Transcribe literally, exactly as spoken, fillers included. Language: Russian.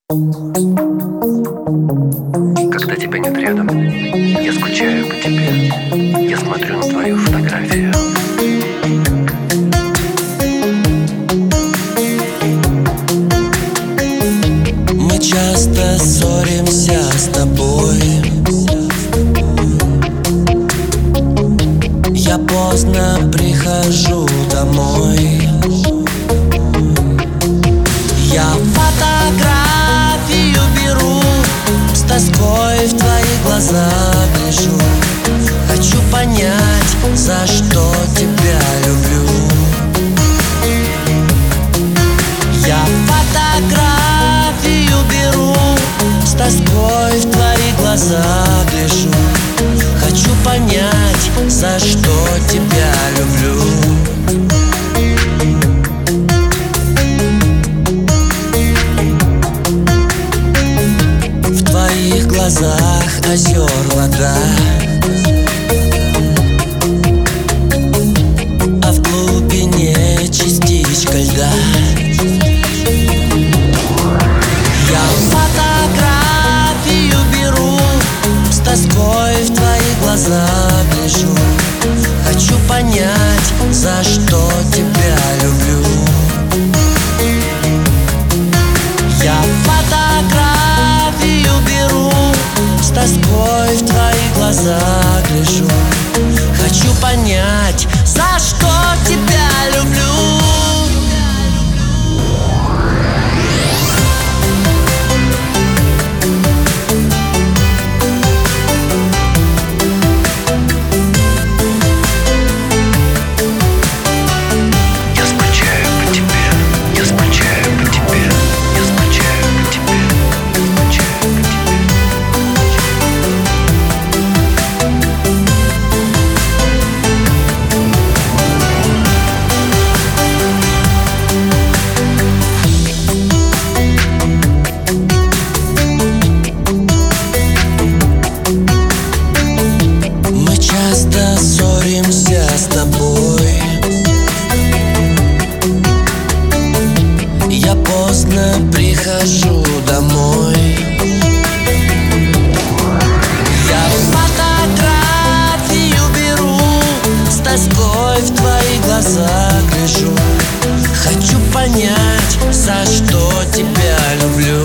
Когда тебя нет рядом, я скучаю по тебе. Я смотрю на твою фотографию. Мы часто ссоримся с тобой. Я поздно прихожу домой. Я фотографию беру, с тоской в твои глаза гляжу. Хочу понять, за что тебя люблю. Я фотографию беру, с тоской в твои глаза гляжу. Хочу понять, за что тебя люблю. В твоих глазах озер вода, а в глубине частичка льда. Я фотографию беру, с тоской в твои глаза гляжу. Хочу понять, за что тебя люблю. Я фотографию беру, с тоской в твои глаза гляжу. Хочу понять, за что тебя люблю. Ссоримся с тобой. Я поздно прихожу домой. Я фотографию беру, с тоской в твои глаза гляжу. Хочу понять, за что тебя люблю.